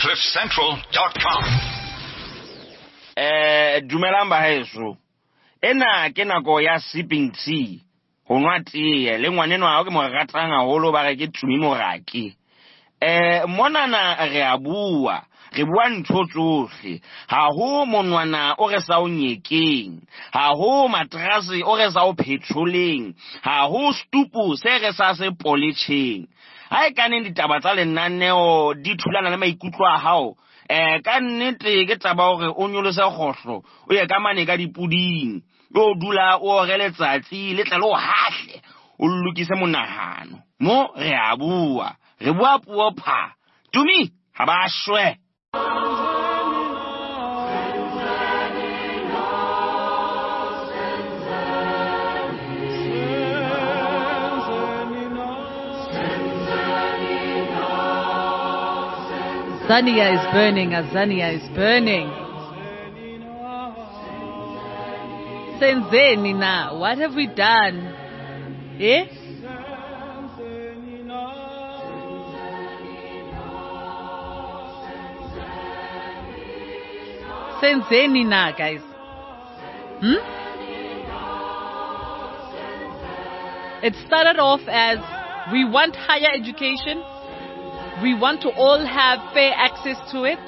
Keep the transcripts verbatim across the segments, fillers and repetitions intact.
cliff central dot com. Eh, dumelang ba heso. Ena ke nako ya sipping tea. Ho nwa tea le ngwaneno a ke mo ratang haholo ba re ke Tumi Morake. Eh, monana re a bua. Re bua ntho tsohle. Ha ho monwana o re sa o nyekeng. Ha ho matrasi o re sa o phetholeng. Ha ho stupu se re sa se polisheng. Ha e kaneng ditaba tsa lenaneo di thulana le maikutlo a hao. Eh, ka nnete ke taba hore o nyolose kgohlo o ye ka mane ka dipuding o dula o re letsatsi le tla le o hahle o lokise monahano mo re a bua re bua puo pha Tumi ha ba shwe. Azania is burning, Azania is burning. Senzeni na, what have we done? Eh? Senzeni na, guys. Hmm? It started off as we want higher education. We want to all have fair access to it.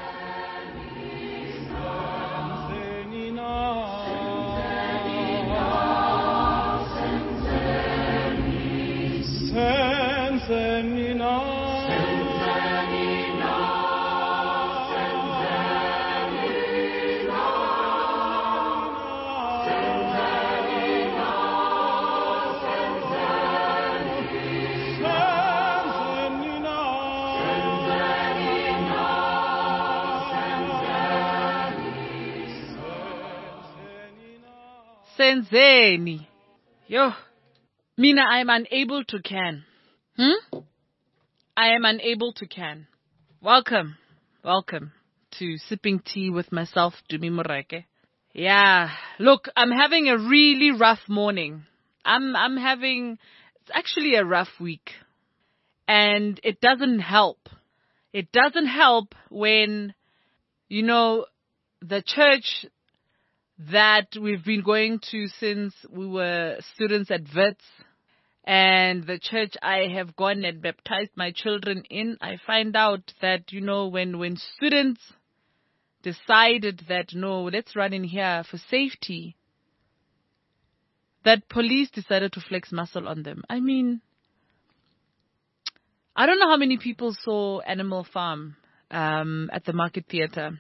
Senzeni. Yo. Mina, I am unable to can. Hmm? I am unable to can. Welcome. Welcome to Sipping Tea with myself, Tumi Morake. Yeah. Look, I'm having a really rough morning. I'm I'm having it's actually a rough week. And it doesn't help. It doesn't help when, you know, the church that we've been going to since we were students at Wits, and the church I have gone and baptized my children in, I find out that, you know, when, when students decided that, no, let's run in here for safety, that police decided to flex muscle on them. I mean, I don't know how many people saw Animal Farm um, at the Market Theatre.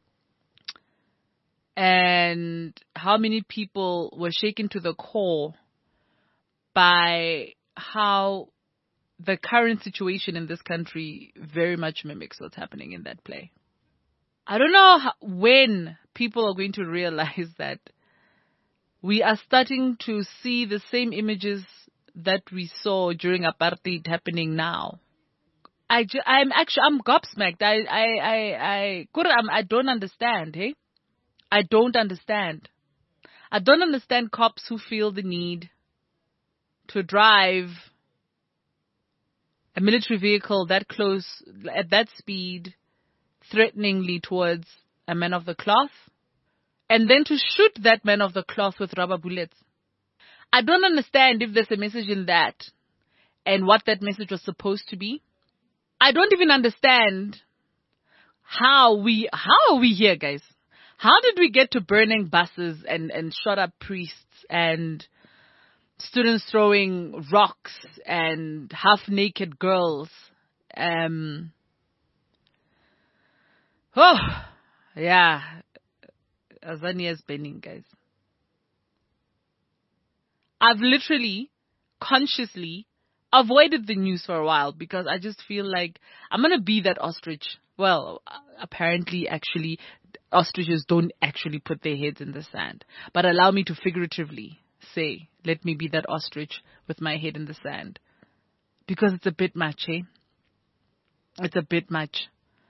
And how many people were shaken to the core by how the current situation in this country very much mimics what's happening in that play. I don't know how, when people are going to realize that we are starting to see the same images that we saw during apartheid happening now. I, I'm actually, I'm gobsmacked. I, I, I, I, I don't understand, hey? I don't understand. I don't understand cops who feel the need to drive a military vehicle that close, at that speed, threateningly towards a man of the cloth, and then to shoot that man of the cloth with rubber bullets. I don't understand if there's a message in that and what that message was supposed to be. I don't even understand how we, how are we here, guys? How did we get to burning buses and, and shot up priests and students throwing rocks and half-naked girls? Um, oh, yeah. Azania is burning, guys. I've literally, consciously avoided the news for a while because I just feel like I'm going to be that ostrich. Well, apparently, actually, ostriches don't actually put their heads in the sand. But allow me to figuratively say, let me be that ostrich with my head in the sand. Because it's a bit much, eh? It's a bit much.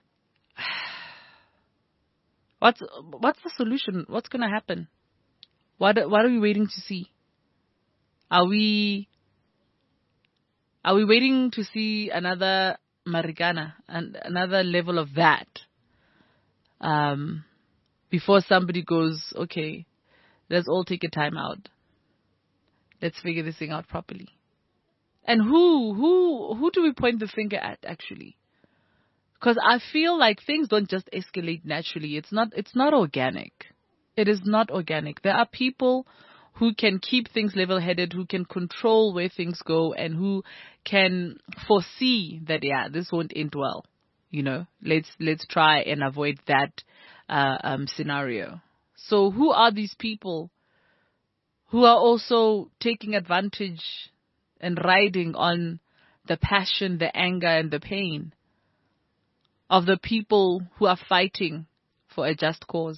What's what's the solution? What's going to happen? What what are we waiting to see? Are we are we waiting to see another Marikana, and another level of that. Um, before somebody goes, okay, let's all take a time out. Let's figure this thing out properly. And who, who, who do we point the finger at, actually? Because I feel like things don't just escalate naturally. It's not, it's not organic. It is not organic. There are people who can keep things level-headed, who can control where things go, and who can foresee that, yeah, this won't end well. You know, let's, let's try and avoid that, uh, um, scenario. So who are these people who are also taking advantage and riding on the passion, the anger, and the pain of the people who are fighting for a just cause?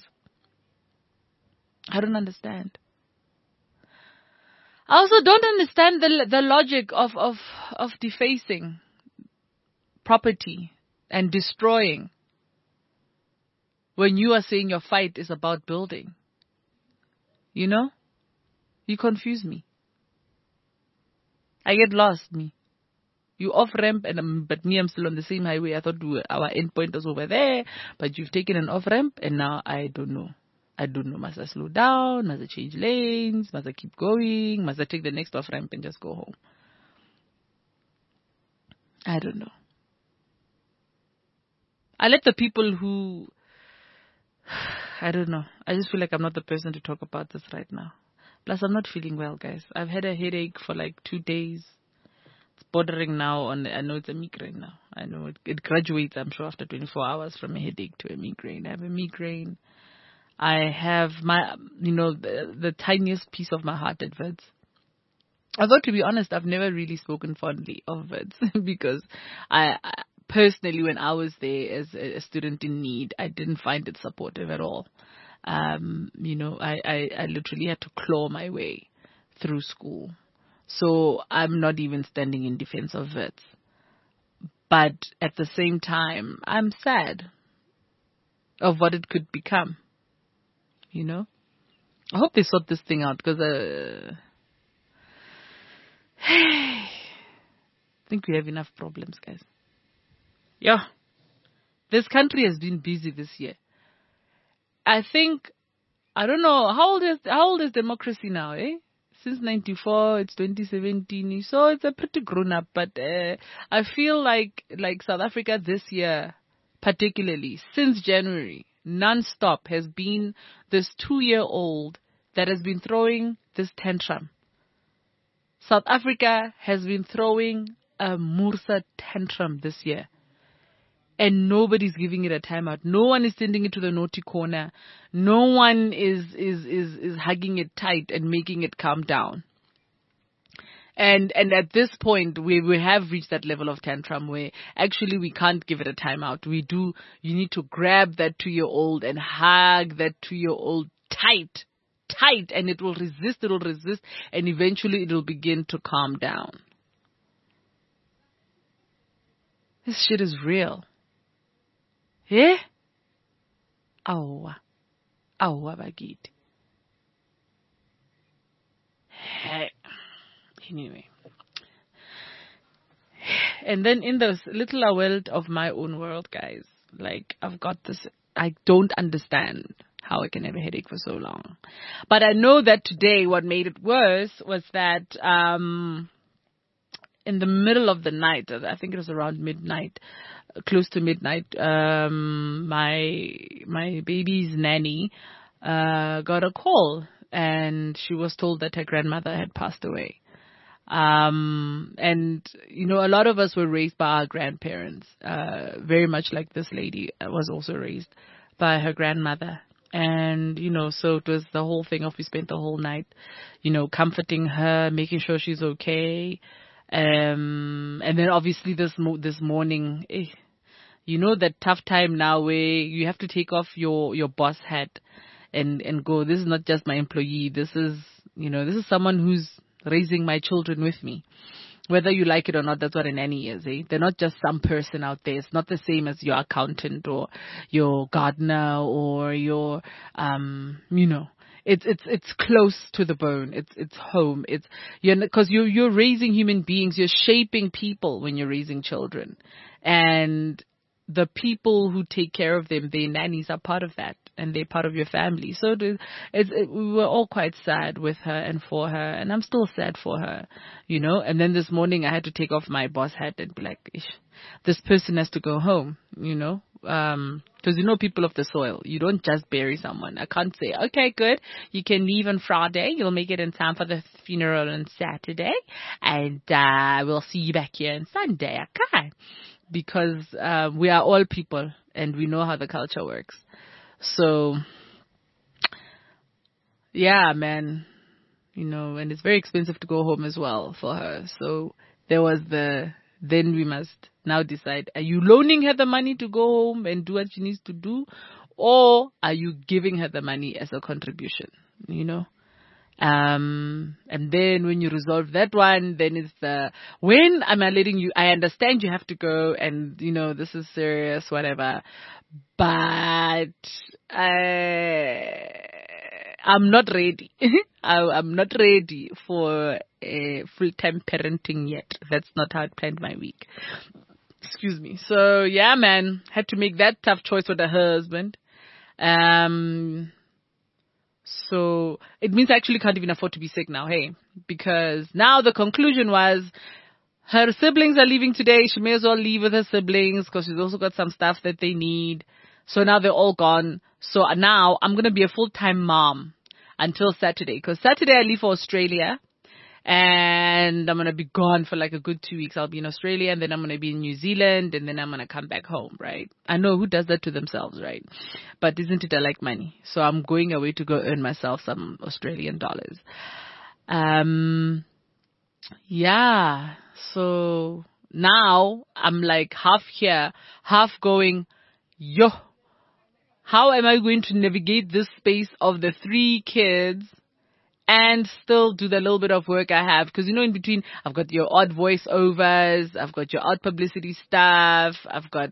I don't understand. I also don't understand the the logic of, of, of defacing property and destroying when you are saying your fight is about building. You know? You confuse me. I get lost, me. You off ramp, and um, but me, I'm still on the same highway. I thought we were, our end point was over there, but you've taken an off ramp, and now I don't know. I don't know. Must I slow down? Must I change lanes? Must I keep going? Must I take the next off ramp and just go home? I don't know. I let the people who, I don't know. I just feel like I'm not the person to talk about this right now. Plus, I'm not feeling well, guys. I've had a headache for like two days. It's bordering now on, I know it's a migraine now. I know it, it graduates, I'm sure, after twenty-four hours from a headache to a migraine. I have a migraine. I have my, you know, the, the tiniest piece of my heart at Wits. Although, to be honest, I've never really spoken fondly of Wits because I, I, personally, when I was there as a student in need, I didn't find it supportive at all. Um, you know, I, I, I literally had to claw my way through school. So I'm not even standing in defense of Wits. But at the same time, I'm sad of what it could become. You know? I hope they sort this thing out because uh, I think we have enough problems, guys. Yeah. This country has been busy this year. I think, I don't know, how old is how old is democracy now, eh? Since ninety-four, it's twenty seventeen, so it's a pretty grown up. But uh, I feel like like South Africa this year, particularly since January, non-stop has been this two-year-old that has been throwing this tantrum. South Africa has been throwing a Mursa tantrum this year. And nobody's giving it a timeout. No one is sending it to the naughty corner. No one is, is, is, is hugging it tight and making it calm down. And, and at this point, we, we have reached that level of tantrum where actually we can't give it a timeout. We do, you need to grab that two-year-old and hug that two-year-old tight, tight, and it will resist, it will resist, and eventually it will begin to calm down. This shit is real. Eh? Awa. Awa bagiti. Hey. Anyway. And then in this little world of my own world, guys, like I've got this, I don't understand how I can have a headache for so long. But I know that today what made it worse was that um, in the middle of the night, I think it was around midnight, close to midnight, um, my my baby's nanny uh, got a call, and she was told that her grandmother had passed away. Um, and you know, a lot of us were raised by our grandparents, uh, very much like this lady was also raised by her grandmother. And you know, so it was the whole thing of we spent the whole night, you know, comforting her, making sure she's okay. Um, and then obviously this mo- this morning. Eh, You know that tough time now where you have to take off your, your boss hat and, and go, this is not just my employee. This is, you know, this is someone who's raising my children with me. Whether you like it or not, that's what a nanny is, eh? They're not just some person out there. It's not the same as your accountant or your gardener or your, um, you know, it's it's it's close to the bone. It's it's home. It's you because you're you're raising human beings. You're shaping people when you're raising children, and the people who take care of them, their nannies, are part of that, and they're part of your family. So it, it's, it, we were all quite sad with her and for her, and I'm still sad for her, you know. And then this morning I had to take off my boss hat and be like, Ish, this person has to go home, you know, um, because you know people of the soil. You don't just bury someone. I can't say, okay, good, you can leave on Friday. You'll make it in time for the funeral on Saturday, and uh, we'll see you back here on Sunday. Okay. Because uh, we are all people and we know how the culture works. So, yeah, man, you know, and it's very expensive to go home as well for her. So there was the, then we must now decide, are you loaning her the money to go home and do what she needs to do? Or are you giving her the money as a contribution, you know? Um, and then when you resolve that one, then it's the, when am I letting you, I understand you have to go and, you know, this is serious, whatever, but I, I'm not ready. I, I'm not ready for a full-time parenting yet. That's not how I planned my week. Excuse me. So yeah, man, had to make that tough choice with the husband. Um, So it means I actually can't even afford to be sick now, hey, because now the conclusion was her siblings are leaving today. She may as well leave with her siblings because she's also got some stuff that they need. So now they're all gone. So now I'm going to be a full-time mom until Saturday, because Saturday I leave for Australia and I'm going to be gone for like a good two weeks. I'll be in Australia and then I'm going to be in New Zealand and then I'm going to come back home, right? I know who does that to themselves, right? But isn't it I like money? So I'm going away to go earn myself some Australian dollars. Um, yeah. So now I'm like half here, half going, yo, how am I going to navigate this space of the three kids and still do the little bit of work I have? Because, you know, in between, I've got your odd voiceovers, I've got your odd publicity stuff, I've got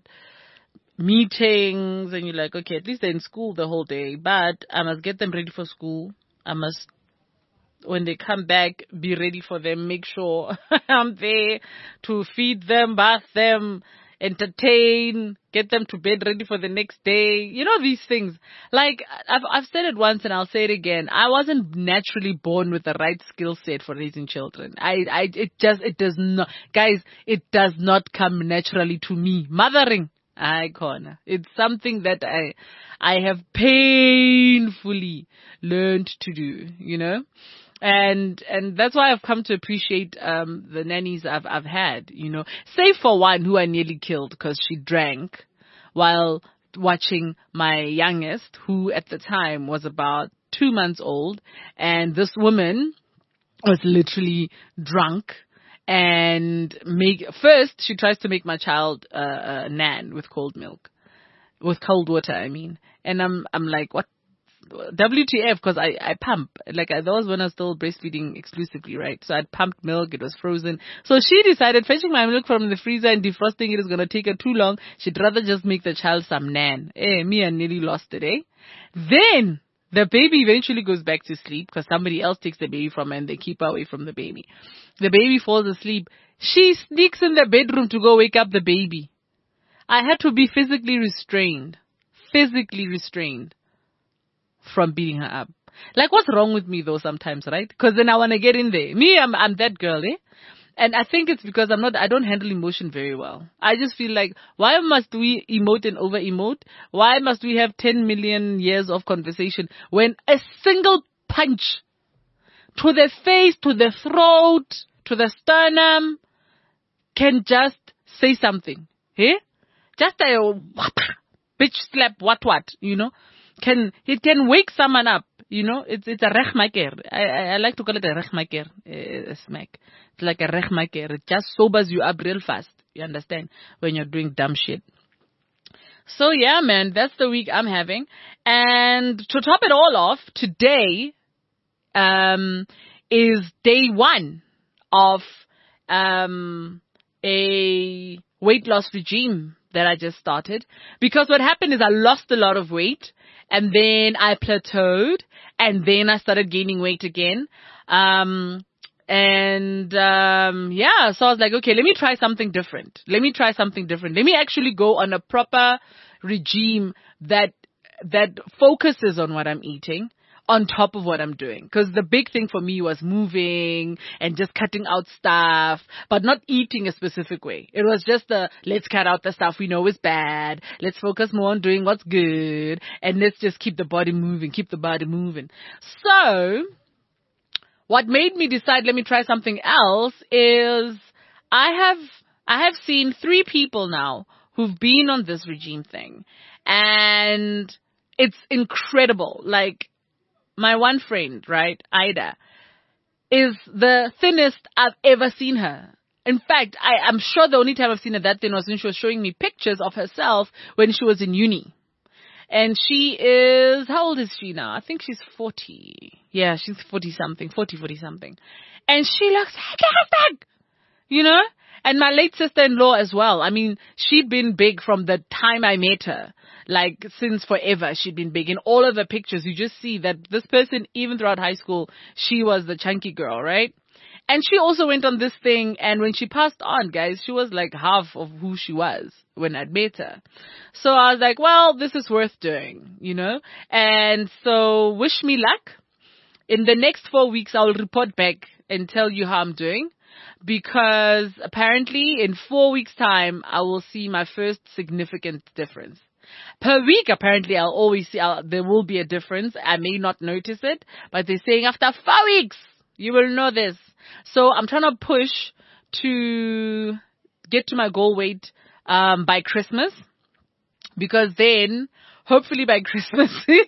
meetings, and you're like, okay, at least they're in school the whole day, but I must get them ready for school. I must, when they come back, be ready for them, make sure I'm there to feed them, bath them, entertain, get them to bed ready for the next day. You know, these things. Like, I've, I've said it once and I'll say it again. I wasn't naturally born with the right skill set for raising children. I, I, it just, it does not, guys, it does not come naturally to me. Mothering, I corner. It's something that I, I have painfully learned to do, you know? And and that's why I've come to appreciate um, the nannies I've I've had, you know, save for one who I nearly killed because she drank while watching my youngest, who at the time was about two months old, and this woman was literally drunk and make first she tries to make my child uh, a nan with cold milk, with cold water, I mean, and I'm I'm like, what? W T F, because I, I pump. Like, I, that was when I was still breastfeeding exclusively, right? So I'd pumped milk, it was frozen. So she decided fetching my milk from the freezer and defrosting it is going to take her too long. She'd rather just make the child some nan. Eh, me and nearly lost it, eh? Then the baby eventually goes back to sleep because somebody else takes the baby from her and they keep her away from the baby. The baby falls asleep. She sneaks in the bedroom to go wake up the baby. I had to be physically restrained. Physically restrained. From beating her up. Like, what's wrong with me though sometimes, right? Because then I want to get in there. Me, I'm I'm that girl, eh? And I think it's because I'm not, I don't handle emotion very well. I just feel like, why must we emote and over emote? Why must we have ten million years of conversation when a single punch to the face, to the throat, to the sternum can just say something, eh? Just a bitch slap, what what, you know? Can it can wake someone up, you know? It's it's a rechmaker. I, I I like to call it a rechmaker, a smack. It's like a rechmaker. It just sobers you up real fast. You understand? When you're doing dumb shit. So yeah, man, that's the week I'm having. And to top it all off, today um is day one of um a weight loss regime that I just started. Because what happened is I lost a lot of weight. and then I plateaued, and then I started gaining weight again. Um, and, um, yeah, so I was like, okay, let me try something different. Let me try something different. Let me actually go on a proper regime that, that focuses on what I'm eating on top of what I'm doing. Because the big thing for me was moving and just cutting out stuff, but not eating a specific way. It was just the, let's cut out the stuff we know is bad. Let's focus more on doing what's good. And let's just keep the body moving, keep the body moving. So what made me decide, let me try something else, is I have, I have seen three people now who've been on this regime thing. And it's incredible. Like, my one friend, right, Ida, is the thinnest I've ever seen her. In fact, I, I'm sure the only time I've seen her that thin was when she was showing me pictures of herself when she was in uni. And she is, how old is she now? I think she's forty. Yeah, she's forty-something, forty, forty-something. And she looks fantastic, you know? And my late sister-in-law as well. I mean, she'd been big from the time I met her. Like, since forever, she'd been big. In all of the pictures, you just see that this person, even throughout high school, she was the chunky girl, right? And she also went on this thing, and when she passed on, guys, she was like half of who she was when I'd met her. So I was like, well, this is worth doing, you know? And so wish me luck. In the next four weeks, I'll report back and tell you how I'm doing. Because apparently in four weeks' time, I will see my first significant difference. Per week, apparently, I'll always see, I'll, there will be a difference. I may not notice it, but they're saying after four weeks, you will know this. So I'm trying to push to get to my goal weight um, by Christmas, because then, hopefully by Christmas,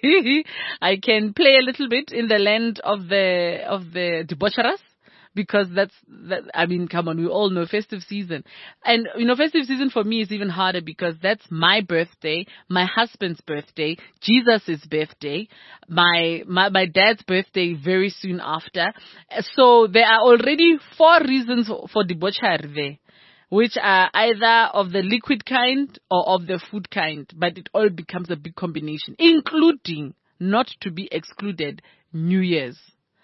I can play a little bit in the land of the of the debaucherous. Because that's, that, I mean, come on, we all know festive season. And, you know, festive season for me is even harder because that's my birthday, my husband's birthday, Jesus' birthday, my, my, my dad's birthday very soon after. So there are already four reasons for debauchery there, which are either of the liquid kind or of the food kind. But it all becomes a big combination, including, not to be excluded, New Year's.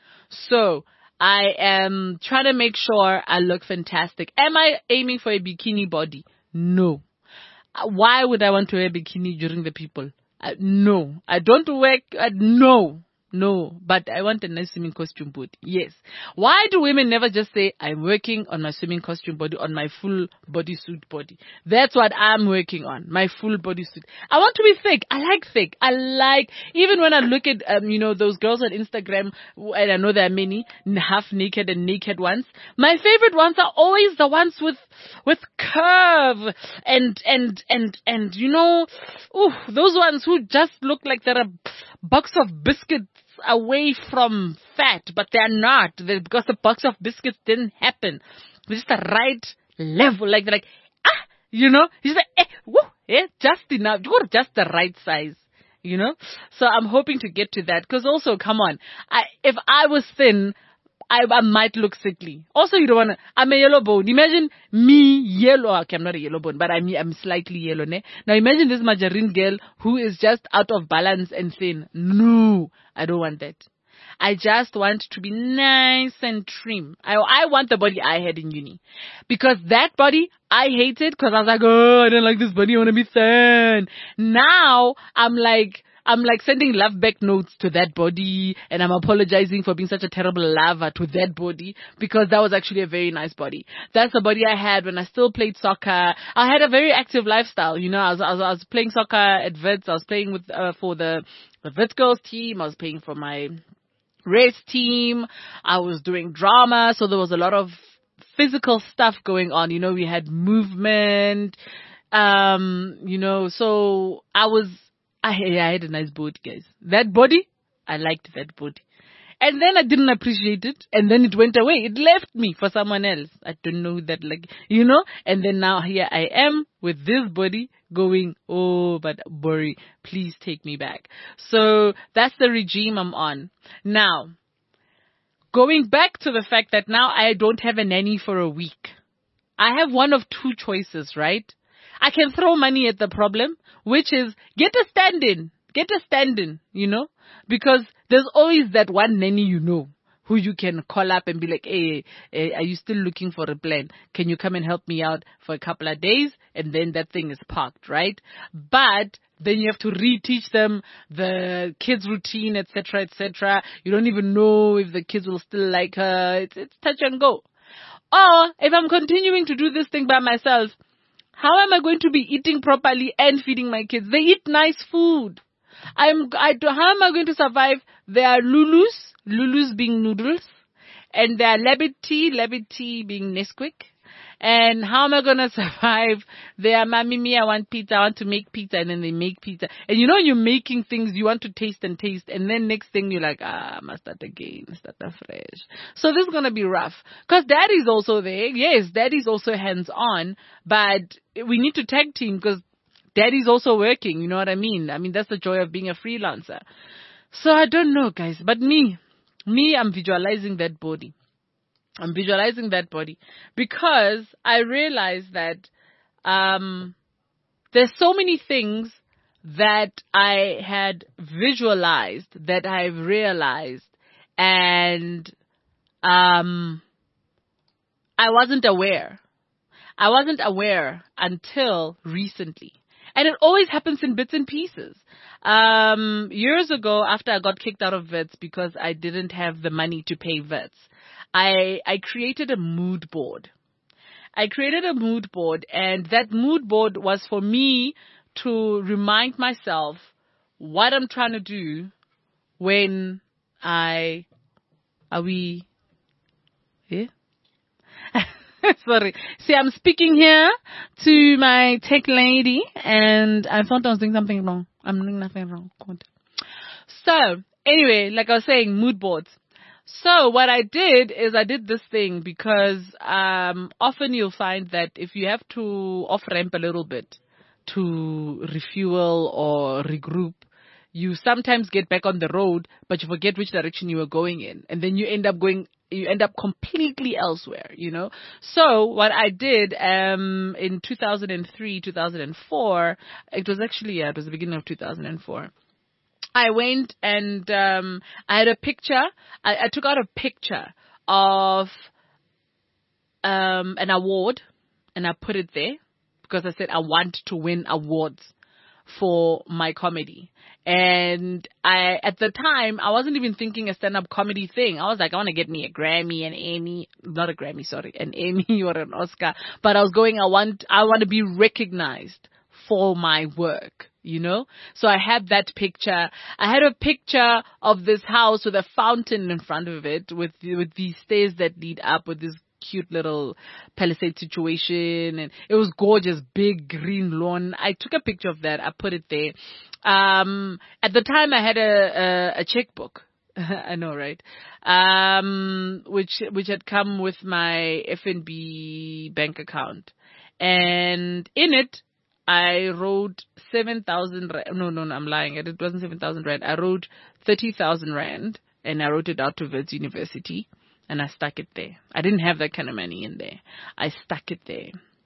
So, I am trying to make sure I look fantastic. Am I aiming for a bikini body? No. Why would I want to wear a bikini during the people? Uh, no. I don't wear, uh, no. No. But I want a nice swimming costume body. Yes. Why do women never just say, I'm working on my swimming costume body, on my full bodysuit body? That's what I'm working on, my full bodysuit. I want to be thick. I like thick. I like, even when I look at, um, you know, those girls on Instagram, and I know there are many, half naked and naked ones. My favorite ones are always the ones with, with curve and, and, and, and, you know, ooh, those ones who just look like they're a box of biscuits away from fat, but they're not. They're, because the box of biscuits didn't happen. It's just the right level. Like, they're like, ah, you know, he's like, eh, woo, eh, just enough. You're just the right size, you know? So I'm hoping to get to that. Because also, come on, I, if I was thin, I, I might look sickly. Also, you don't want to, I'm a yellow bone. Imagine me yellow. Okay, I'm not a yellow bone, but I'm, I'm slightly yellow. Ne? Now imagine this margarine girl who is just out of balance and thin. No, I don't want that. I just want to be nice and trim. I, I want the body I had in uni. Because that body, I hated because I was like, oh, I don't like this body. I want to be thin. Now, I'm like, I'm like sending love back notes to that body, and I'm apologizing for being such a terrible lover to that body, because that was actually a very nice body. That's the body I had when I still played soccer. I had a very active lifestyle, you know. I was I was, I was playing soccer at Wits. I was playing with uh, for the, the Wits girls team. I was playing for my race team. I was doing drama, so there was a lot of physical stuff going on. You know, we had movement. Um, you know, so I was. I, I had a nice body, guys. That body, I liked that body. And then I didn't appreciate it. And then it went away. It left me for someone else. I don't know who that, like, you know. And then now here I am with this body going, oh, but Bori, please take me back. So that's the regime I'm on. Now, going back to the fact that now I don't have a nanny for a week. I have one of two choices, right? I can throw money at the problem, which is get a stand-in. get a stand-in, you know, because there's always that one nanny you know who you can call up and be like, hey, hey, are you still looking for a plan? Can you come and help me out for a couple of days? And then that thing is parked, right? But then you have to reteach them the kids' routine, et cetera, et cetera. You don't even know if the kids will still like her. It's, it's touch and go. Or if I'm continuing to do this thing by myself, how am I going to be eating properly and feeding my kids? They eat nice food. I'm, I, how am I going to survive? There are Lulus, Lulus being noodles, and there are Labit tea, Labit tea being Nesquik. And how am I going to survive? They are, Mommy, me, I want pizza, I want to make pizza, and then they make pizza. And you know, you're making things you want to taste and taste, and then next thing you're like, ah, I must start again, start afresh. So this is going to be rough. Because daddy's also there. Yes, daddy's also hands-on, but we need to tag team because daddy's also working, you know what I mean? I mean, that's the joy of being a freelancer. So I don't know, guys, but me, me, I'm visualizing that body. I'm visualizing that body because I realize that um, there's so many things that I had visualized that I've realized, and um, I wasn't aware. I wasn't aware until recently. And it always happens in bits and pieces. Um, years ago, after I got kicked out of Wits because I didn't have the money to pay Wits, I, I created a mood board. I created a mood board, and that mood board was for me to remind myself what I'm trying to do when I, are we, yeah? Sorry. See, I'm speaking here to my tech lady, and I thought I was doing something wrong. I'm doing nothing wrong. So, anyway, like I was saying, mood boards. So what I did is I did this thing because um, often you'll find that if you have to off-ramp a little bit to refuel or regroup, you sometimes get back on the road, but you forget which direction you were going in. And then you end up going, you end up completely elsewhere, you know. So what I did um, in two thousand three, two thousand four, it was actually, yeah, it was the beginning of two thousand four. I went and um, I had a picture. I, I took out a picture of um, an award, and I put it there because I said I want to win awards for my comedy. And I, at the time, I wasn't even thinking a stand-up comedy thing. I was like, I want to get me a Grammy, an Emmy, not a Grammy, sorry, an Emmy or an Oscar. But I was going, I want, I want to be recognized for my work. You know, so I had that picture. I had a picture of this house with a fountain in front of it, with with these stairs that lead up, with this cute little palisade situation, and it was gorgeous, big green lawn. I took a picture of that. I put it there. Um, at the time, I had a a, a checkbook. I know, right? Um, which which had come with my F N B bank account, and in it, I wrote seven thousand rand. No, no, no, I'm lying. It wasn't seven thousand rand. I wrote thirty thousand rand, and I wrote it out to Wits University, and I stuck it there. I didn't have that kind of money in there. I stuck it there.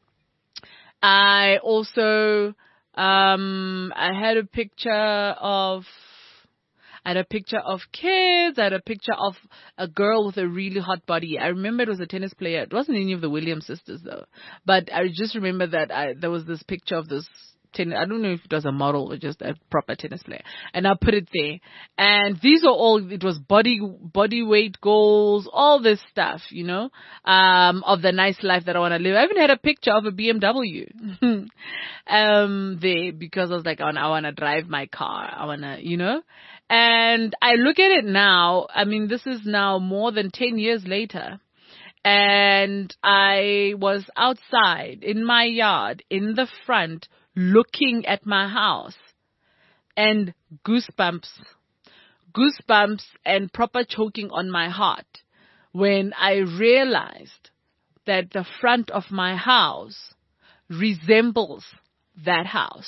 I also, um, I had a picture of, I had a picture of kids. I had a picture of a girl with a really hot body. I remember it was a tennis player. It wasn't any of the Williams sisters, though. But I just remember that I, there was this picture of this tennis. I don't know if it was a model or just a proper tennis player. And I put it there. And these are all, it was body body weight goals, all this stuff, you know, um, of the nice life that I want to live. I even had a picture of a B M W um, there because I was like, I want, I want to drive my car. I want to, you know. And I look at it now, I mean, this is now more than ten years later, and I was outside in my yard, in the front, looking at my house, and goosebumps, goosebumps and proper choking on my heart when I realized that the front of my house resembles that house.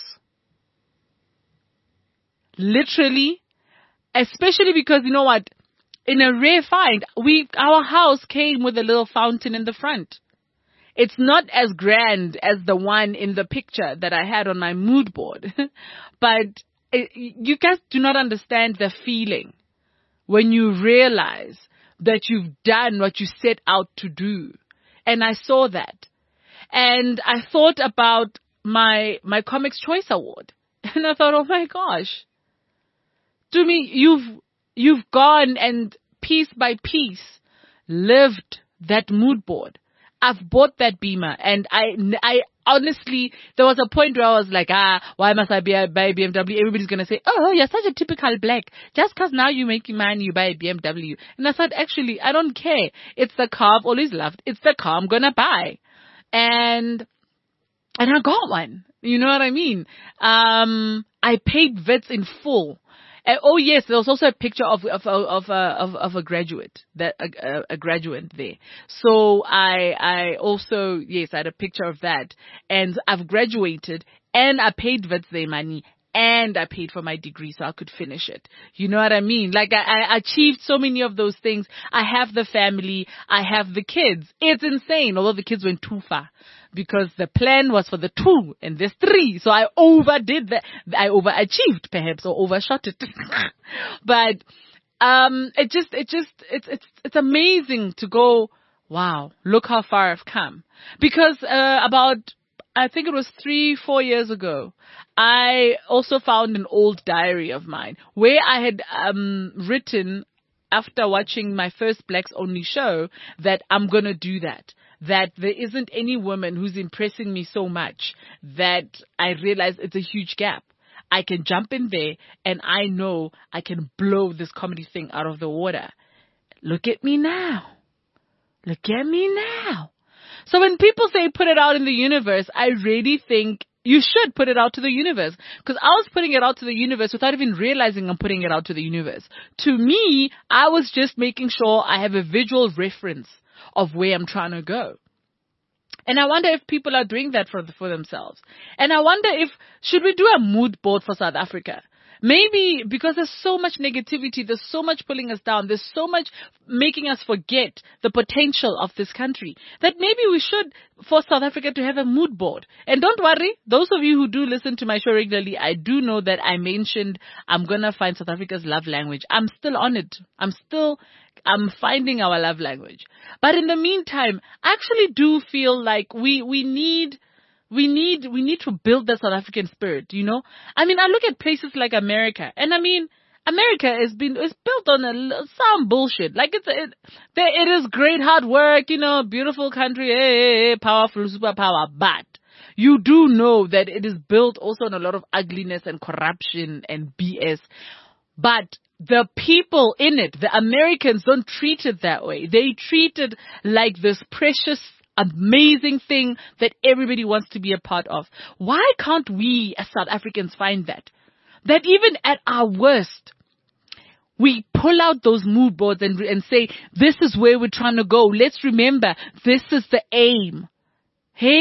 Literally. Especially because, you know what, in a rare find, we our house came with a little fountain in the front. It's not as grand as the one in the picture that I had on my mood board, but it, you guys do not understand the feeling when you realize that you've done what you set out to do. And I saw that. And I thought about my my Comics Choice Award. And I thought, oh my gosh. To me, you've you've gone and piece by piece lived that mood board. I've bought that Beamer, and I, I honestly, there was a point where I was like, ah, why must I be a, buy a B M W? Everybody's going to say, oh, you're such a typical black. Just because now you're making money, you buy a B M W. And I thought, actually, I don't care. It's the car I've always loved. It's the car I'm going to buy. And, and I got one. You know what I mean? Um, I paid V I Ts in full. Uh, oh yes, there was also a picture of of of, uh, of, of a graduate, that a, a graduate there. So I I also yes I had a picture of that, and I've graduated, and I paid V I Ts their money, and I paid for my degree so I could finish it. You know what I mean? Like I, I achieved so many of those things. I have the family, I have the kids. It's insane. Although the kids went too far. Because the plan was for the two and there's three. So I overdid that. I overachieved perhaps or overshot it. But, um, it just, it just, it's, it's, it's amazing to go, wow, look how far I've come. Because, uh, about, I think it was three, four years ago, I also found an old diary of mine where I had, um, written after watching my first Blacks Only show that I'm going to do that. That there isn't any woman who's impressing me so much that I realize it's a huge gap. I can jump in there and I know I can blow this comedy thing out of the water. Look at me now. Look at me now. So when people say put it out in the universe, I really think you should put it out to the universe. Because I was putting it out to the universe without even realizing I'm putting it out to the universe. To me, I was just making sure I have a visual reference of where I'm trying to go. And I wonder if people are doing that for for themselves. And I wonder if, should we do a mood board for South Africa? Maybe because there's so much negativity, there's so much pulling us down, there's so much making us forget the potential of this country, that maybe we should force South Africa to have a mood board. And don't worry, those of you who do listen to my show regularly, I do know that I mentioned I'm going to find South Africa's love language. I'm still on it. I'm still, I'm finding our love language. But in the meantime, I actually do feel like we, we need... We need, we need to build the South African spirit, you know? I mean, I look at places like America, and I mean, America has been, is built on a, some bullshit. Like it's, it, it is great hard work, you know, beautiful country, hey, hey, powerful superpower, but you do know that it is built also on a lot of ugliness and corruption and B S. But the people in it, the Americans, don't treat it that way. They treat it like this precious, amazing thing that everybody wants to be a part of. Why can't we as South Africans find that? That even at our worst, we pull out those mood boards and, and say, this is where we're trying to go. Let's remember, this is the aim. Hey?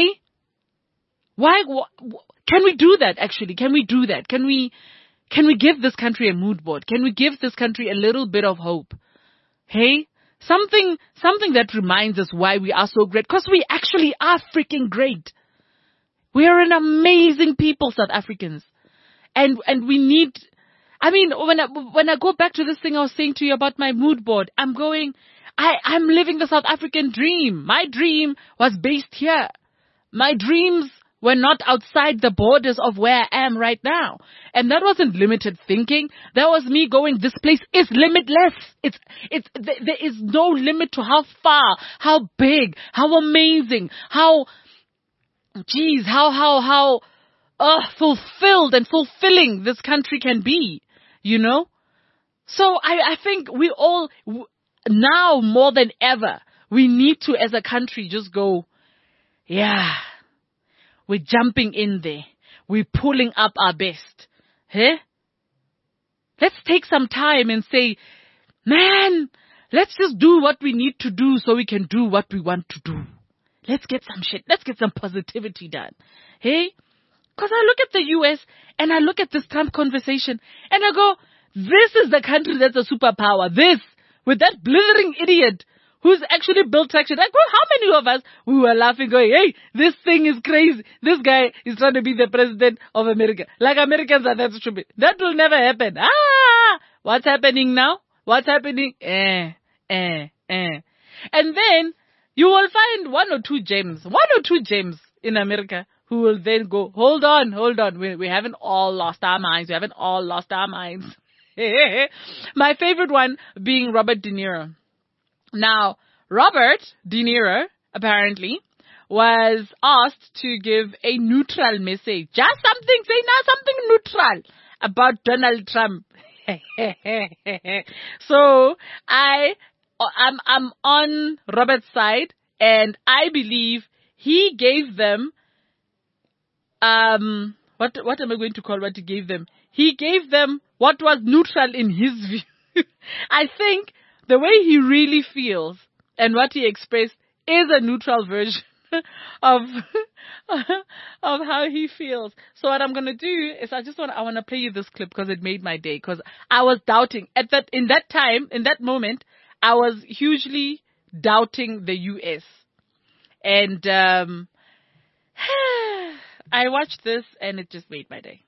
Why? Wh- can we do that actually? Can we do that? Can we, can we give this country a mood board? Can we give this country a little bit of hope? Hey? Something, something that reminds us why we are so great. Because we actually are freaking great. We are an amazing people, South Africans. And, and we need, I mean, when I, when I go back to this thing I was saying to you about my mood board, I'm going, I, I'm living the South African dream. My dream was based here. My dreams were not outside the borders of where I am right now. And that wasn't limited thinking. That was me going, this place is limitless. It's, it's, th- there is no limit to how far, how big, how amazing, how, geez, how, how, how, uh, fulfilled and fulfilling this country can be, you know? So I, I think we all, now more than ever, we need to, as a country, just go, yeah, we're jumping in there. We're pulling up our best. Hey? Let's take some time and say, man, let's just do what we need to do so we can do what we want to do. Let's get some shit. Let's get some positivity done. Hey? Because I look at the U S and I look at this Trump conversation and I go, this is the country that's a superpower. This, with that blithering idiot who's actually built traction. Like, well, how many of us we were laughing, going, "Hey, this thing is crazy. This guy is trying to be the president of America." Like, Americans are that stupid. That will never happen. Ah, what's happening now? What's happening? Eh, eh, eh. And then you will find one or two gems, one or two gems in America who will then go, hold on, hold on. We, we haven't all lost our minds. We haven't all lost our minds. My favorite one being Robert De Niro. Now, Robert De Niro, apparently, was asked to give a neutral message. Just something, say now something neutral about Donald Trump. So, I, I'm, I'm on Robert's side, and I believe he gave them, um, what, what am I going to call what he gave them? He gave them what was neutral in his view. I think the way he really feels and what he expressed is a neutral version of of how he feels. So what I'm gonna do is I just want I want to play you this clip because it made my day. Because I was doubting at that in that time in that moment I was hugely doubting the U S and um, I watched this and it just made my day.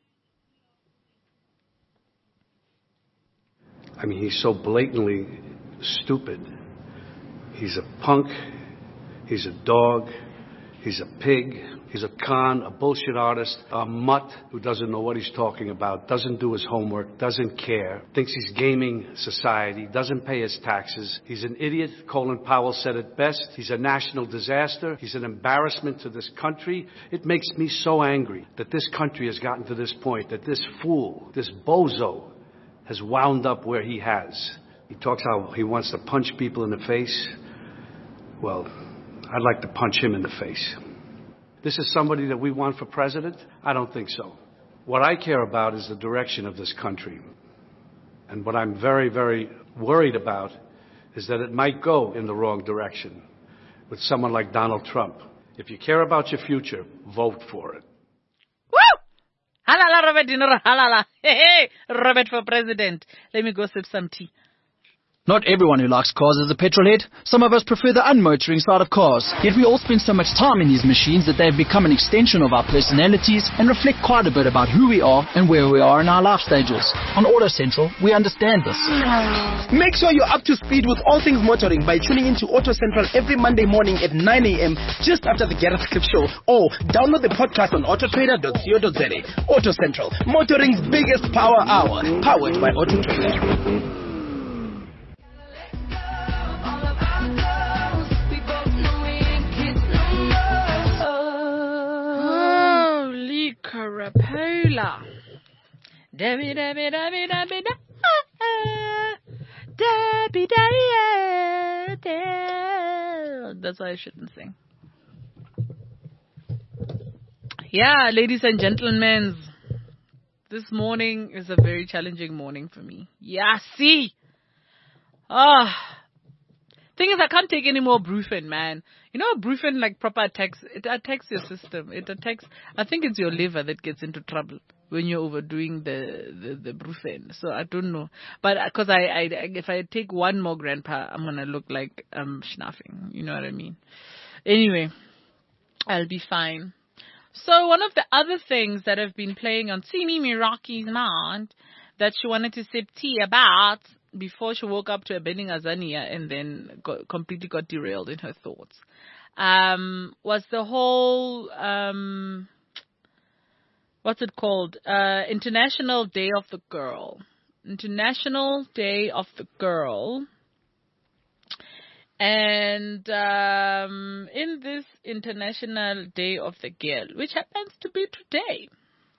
I mean, he's so blatantly stupid. He's a punk. He's a dog. He's a pig. He's a con, a bullshit artist, a mutt who doesn't know what he's talking about, doesn't do his homework, doesn't care, thinks he's gaming society, doesn't pay his taxes. He's an idiot. Colin Powell said it best. He's a national disaster. He's an embarrassment to this country. It makes me so angry that this country has gotten to this point, that this fool, this bozo, has wound up where he has. He talks how he wants to punch people in the face. Well, I'd like to punch him in the face. This is somebody that we want for president? I don't think so. What I care about is the direction of this country. And what I'm very, very worried about is that it might go in the wrong direction with someone like Donald Trump. If you care about your future, vote for it. Woo! Halala, Robert De Niro, halala. Hey, hey, Robert for president. Let me go sip some tea. Not everyone who likes cars is a petrolhead. Some of us prefer the unmotoring side of cars. Yet we all spend so much time in these machines that they've become an extension of our personalities and reflect quite a bit about who we are and where we are in our life stages. On Auto Central, we understand this. Make sure you're up to speed with all things motoring by tuning into Auto Central every Monday morning at nine a.m. just after the Gareth Clip Show, or download the podcast on auto trader dot co dot za. Auto Central, motoring's biggest power hour, powered by Auto Trader. Carapola. Dabby dabby dabby dabby dabby dabby. That's why I shouldn't sing. Yeah, ladies and gentlemen, this morning is a very challenging morning for me. Yeah, see. Ah. Oh. Thing is, I can't take any more Brufen, man. You know, Brufen like proper attacks, it attacks your system. It attacks, I think it's your liver that gets into trouble when you're overdoing the, the, the Brufen. So I don't know. But because I, I, if I take one more grandpa, I'm going to look like I'm schnaffing. You know what I mean? Anyway, I'll be fine. So one of the other things that have been playing on Simi Miraki's mind that she wanted to sip tea about before she woke up to a burning lasagna and then got, completely got derailed in her thoughts, um, was the whole, um, what's it called? Uh, International Day of the Girl. International Day of the Girl. And um, in this International Day of the Girl, which happens to be today,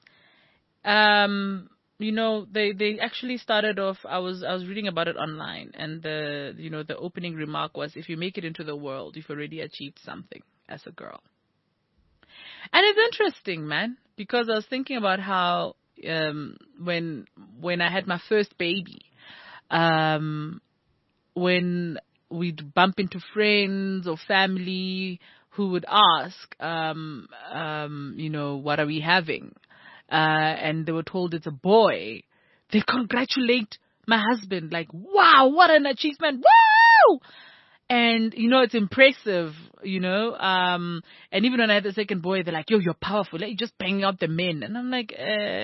um, you know, they, they actually started off, I was I was reading about it online, and the, you know, the opening remark was, if you make it into the world, you've already achieved something as a girl. And it's interesting, man, because I was thinking about how um, when when I had my first baby, um, when we'd bump into friends or family who would ask, um, um, you know, what are we having? Uh, and they were told it's a boy, they congratulate my husband, like, wow, what an achievement, wow! And, you know, it's impressive, you know. Um, and even when I had the second boy, they're like, yo, you're powerful. Like, you just bang out the men. And I'm like,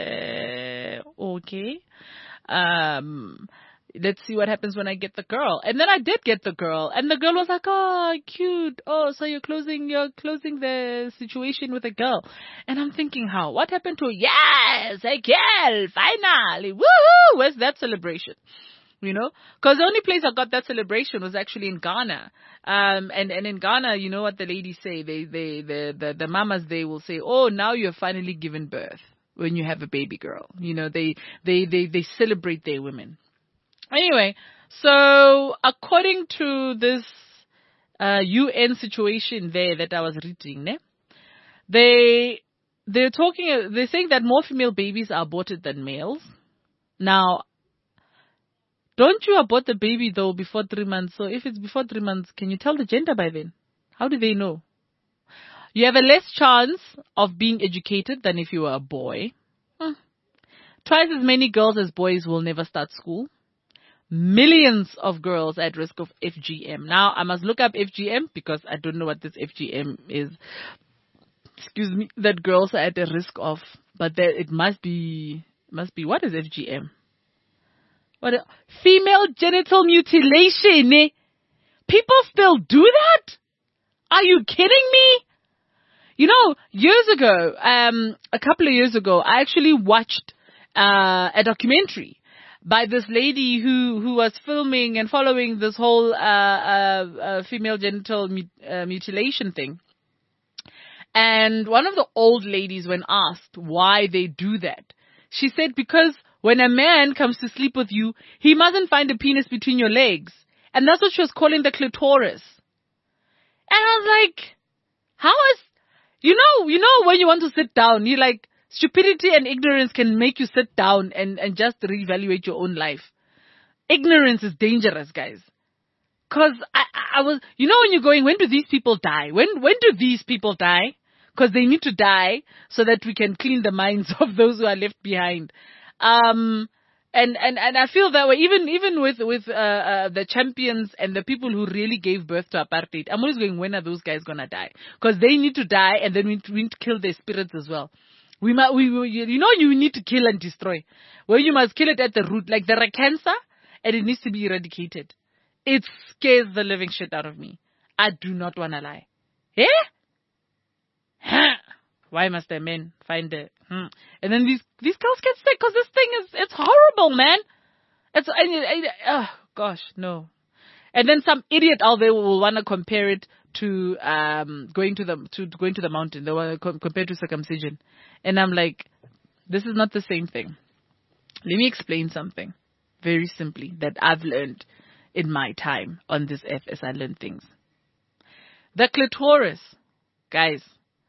uh, okay. Um, let's see what happens when I get the girl. And then I did get the girl. And the girl was like, oh, cute. Oh, so you're closing, you're closing the situation with a girl. And I'm thinking, how? What happened to, yes, a girl, finally. Woohoo! Where's that celebration? You know, because the only place I got that celebration was actually in Ghana. Um, and, and in Ghana, you know what the ladies say? They, they, the, the, the mamas, they will say, oh, now you're finally given birth when you have a baby girl. You know, they, they, they, they celebrate their women. Anyway, so according to this, uh, U N situation there that I was reading, ne? They, they're talking, they're saying that more female babies are aborted than males. Now, don't you abort the baby, though, before three months? So if it's before three months, can you tell the gender by then? How do they know? You have a less chance of being educated than if you were a boy. Hmm. Twice as many girls as boys will never start school. Millions of girls at risk of F G M. Now, I must look up F G M because I don't know what this F G M is. Excuse me, that girls are at a risk of. But there, it must be, must be, what is F G M? What a, female genital mutilation, eh? People still do that? Are you kidding me? You know, years ago, um, a couple of years ago, I actually watched uh, a documentary by this lady who, who was filming and following this whole uh, uh, uh, female genital mut- uh, mutilation thing. And one of the old ladies, when asked why they do that, she said because when a man comes to sleep with you, he mustn't find a penis between your legs. And that's what she was calling the clitoris. And I was like, how is, you know, you know, when you want to sit down, you like, stupidity and ignorance can make you sit down and, and just reevaluate your own life. Ignorance is dangerous, guys. Cause I, I was, you know, when you're going, when do these people die? When, when do these people die? Cause they need to die so that we can clean the minds of those who are left behind. Um, and, and, and I feel that way, even, even with, with, uh, uh, the champions and the people who really gave birth to apartheid. I'm always going, when are those guys gonna die? Cause they need to die and then we, we need to kill their spirits as well. We might, we, we, you know, you need to kill and destroy. Well, you must kill it at the root, like there are cancer and it needs to be eradicated. It scares the living shit out of me. I do not wanna lie. Eh? Why must the men find it? Hmm. And then these these girls get sick because this thing is, it's horrible, man. It's, I, I, oh gosh, no. And then some idiot out there will want to compare it to um going to the to going to the mountain. They want to com- compare it to circumcision, and I'm like, this is not the same thing. Let me explain something very simply that I've learned in my time on this earth as I learn things. The clitoris, guys.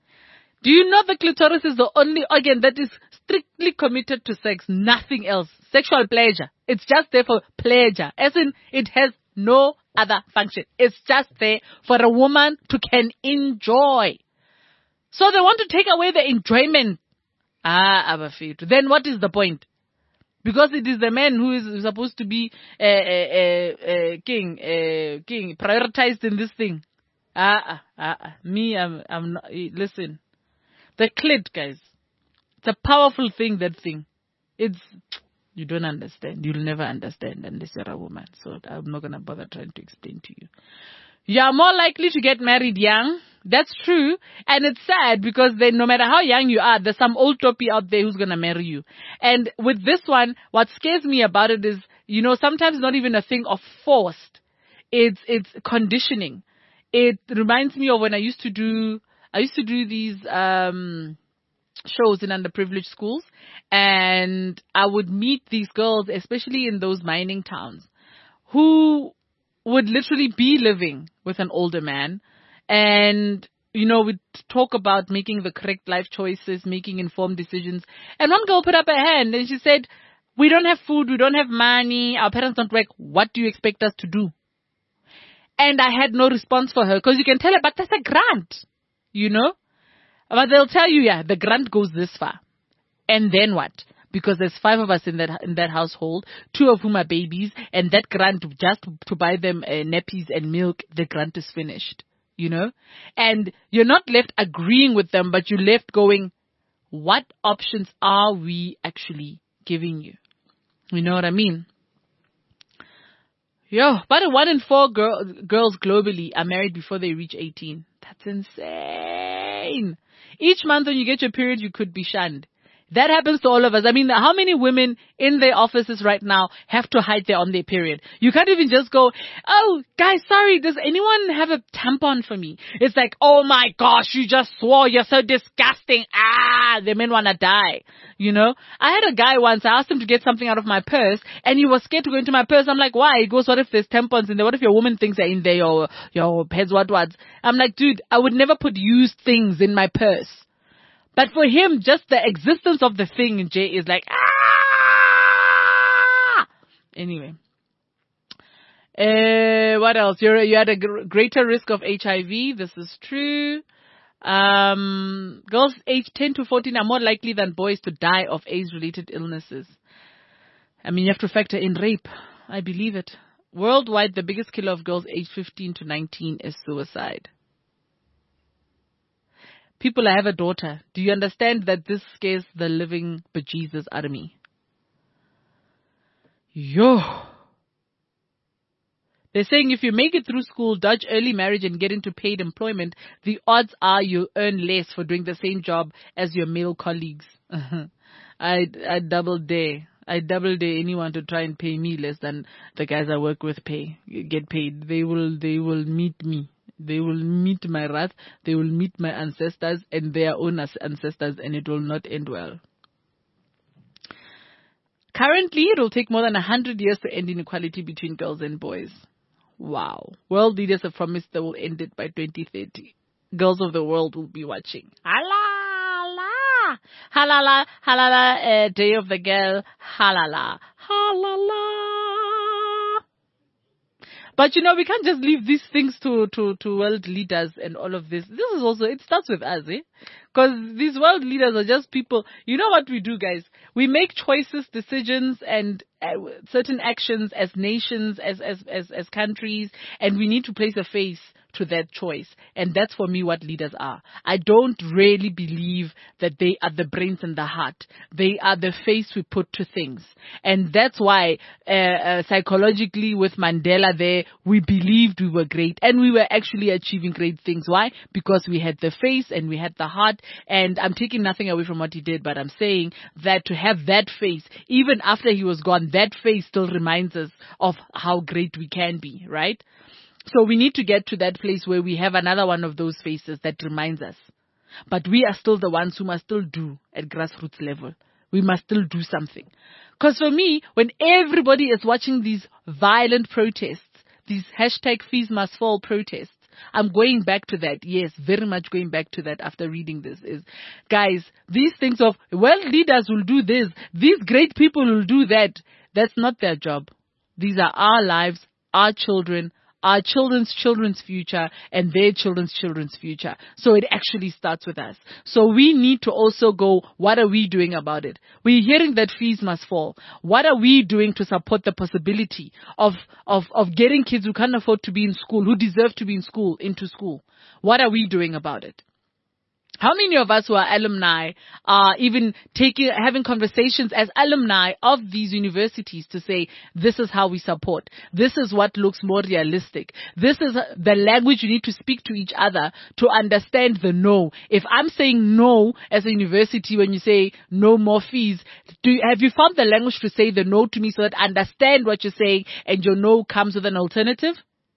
Do you know the clitoris is the only organ that is strictly committed to sex, nothing else? Sexual pleasure. It's just there for pleasure. As in, it has no other function. It's just there for a woman to can enjoy. So they want to take away the enjoyment. Ah, Abafit. Then what is the point? Because it is the man who is supposed to be a uh, uh, uh, king, uh, king, prioritized in this thing. Ah, ah, ah. Me, I'm, I'm not. Listen. The clit, guys. It's a powerful thing, that thing. It's, you don't understand. You'll never understand unless you're a woman. So I'm not going to bother trying to explain to you. You are more likely to get married young. That's true. And it's sad because then no matter how young you are, there's some old toppy out there who's going to marry you. And with this one, what scares me about it is, you know, sometimes not even a thing of forced. It's, it's conditioning. It reminds me of when I used to do, I used to do these um, shows in underprivileged schools, and I would meet these girls, especially in those mining towns, who would literally be living with an older man, and, you know, we'd talk about making the correct life choices, making informed decisions, and one girl put up her hand, and she said, we don't have food, we don't have money, our parents don't work, what do you expect us to do? And I had no response for her, because you can tell her, but that's a grant. You know? But they'll tell you, yeah, the grant goes this far. And then what? because there's five of us in that in that household, two of whom are babies, and that grant just to buy them uh, nappies and milk, the grant is finished, you know? And you're not left agreeing with them, but you're left going, what options are we actually giving you? You know what I mean? Yo, but one in four girl, girls globally are married before they reach eighteen. That's insane. Each month when you get your period, you could be shunned. That happens to all of us. I mean, how many women in their offices right now have to hide their on their period? You can't even just go, oh, guys, sorry, does anyone have a tampon for me? It's like, oh my gosh, you just swore, you're so disgusting. Ah, the men want to die. You know, I had a guy once, I asked him to get something out of my purse, and he was scared to go into my purse. I'm like, why? He goes, what if there's tampons in there? What if your woman thinks they're in there, your, your heads, what, what? I'm like, dude, I would never put used things in my purse. But for him, just the existence of the thing, Jay, is like, ah! Anyway. Uh, what else? You're, you're at a gr- greater risk of H I V. This is true. Um, girls aged ten to fourteen are more likely than boys to die of AIDS-related illnesses. I mean, you have to factor in rape. I believe it. Worldwide, the biggest killer of girls aged fifteen to nineteen is suicide. People, I have a daughter. Do you understand that this scares the living bejesus out of me? Yo. They're saying if you make it through school, dodge early marriage and get into paid employment, the odds are you'll earn less for doing the same job as your male colleagues. I I double dare. I double dare anyone to try and pay me less than the guys I work with pay, get paid. They will, they will meet me. They will meet my wrath, they will meet my ancestors and their own ancestors, and it will not end well. Currently, it will take more than one hundred years to end inequality between girls and boys. Wow. World leaders have promised they will end it by twenty thirty. Girls of the world will be watching. Halala! Halala! Halala! Uh, Day of the Girl. Halala! Halala! But, you know, we can't just leave these things to, to, to world leaders and all of this. This is also, it starts with us, eh? Because these world leaders are just people. You know what we do, guys? We make choices, decisions, and uh, certain actions as nations, as, as, as, as countries, and we need to place a face to that choice. And that's for me what leaders are. I don't really believe that they are the brains and the heart. They are the face we put to things. And that's why uh, uh, psychologically with Mandela there, we believed we were great and we were actually achieving great things. Why? Because we had the face and we had the heart. And I'm taking nothing away from what he did, but I'm saying that to have that face, even after he was gone, that face still reminds us of how great we can be, right? So we need to get to that place where we have another one of those faces that reminds us. But we are still the ones who must still do at grassroots level. We must still do something. Because for me, when everybody is watching these violent protests, these hashtag fees must fall protests, I'm going back to that. Yes, very much going back to that after reading this is, guys, these things of, well, leaders will do this. These great people will do that. That's not their job. These are our lives, our children, our children's children's future and their children's children's future. So it actually starts with us. So we need to also go, what are we doing about it? We're hearing that fees must fall. What are we doing to support the possibility of, of, of getting kids who can't afford to be in school, who deserve to be in school, into school? What are we doing about it? How many of us who are alumni are even taking, having conversations as alumni of these universities to say, this is how we support. This is what looks more realistic. This is the language you need to speak to each other to understand the no. If I'm saying no as a university, when you say no more fees, do you, have you found the language to say the no to me so that I understand what you're saying and your no comes with an alternative?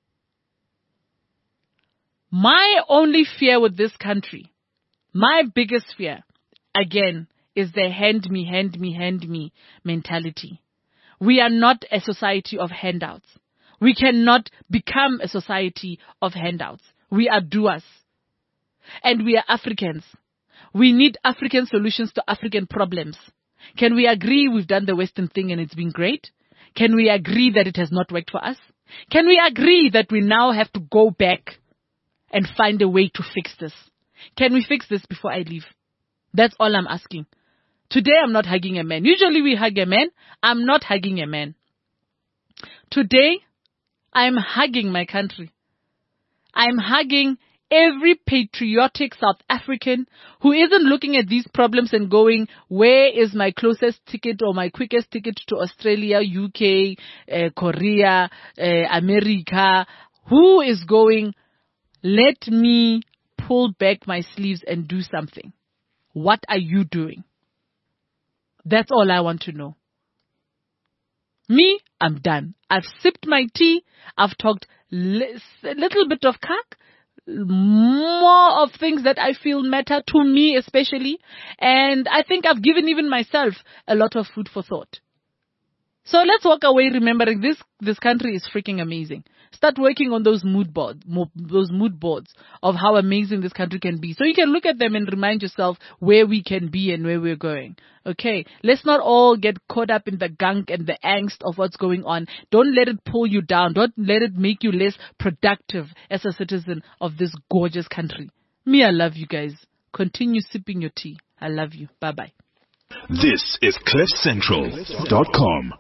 My only fear with this country, my biggest fear, again, is the hand me, hand me, hand me mentality. We are not a society of handouts. We cannot become a society of handouts. We are doers. And we are Africans. We need African solutions to African problems. Can we agree we've done the Western thing and it's been great? Can we agree that it has not worked for us? Can we agree that we now have to go back and find a way to fix this? Can we fix this before I leave? That's all I'm asking. Today I'm not hugging a man. Usually we hug a man. I'm not hugging a man. Today I'm hugging my country. I'm hugging every patriotic South African who isn't looking at these problems and going, where is my closest ticket or my quickest ticket to Australia, U K, uh, Korea, uh, America? Who is going, let me pull back my sleeves and do something? What are you doing? That's all I want to know. Me, I'm done. I've sipped my tea. I've talked li- a little bit of kak, more of things that I feel matter to me especially. And I think I've given even myself a lot of food for thought. So let's walk away remembering this, this country is freaking amazing. Start working on those mood boards, those mood boards of how amazing this country can be. So you can look at them and remind yourself where we can be and where we're going. Okay. Let's not all get caught up in the gunk and the angst of what's going on. Don't let it pull you down. Don't let it make you less productive as a citizen of this gorgeous country. Me, I love you guys. Continue sipping your tea. I love you. Bye bye. This is cliff central dot com.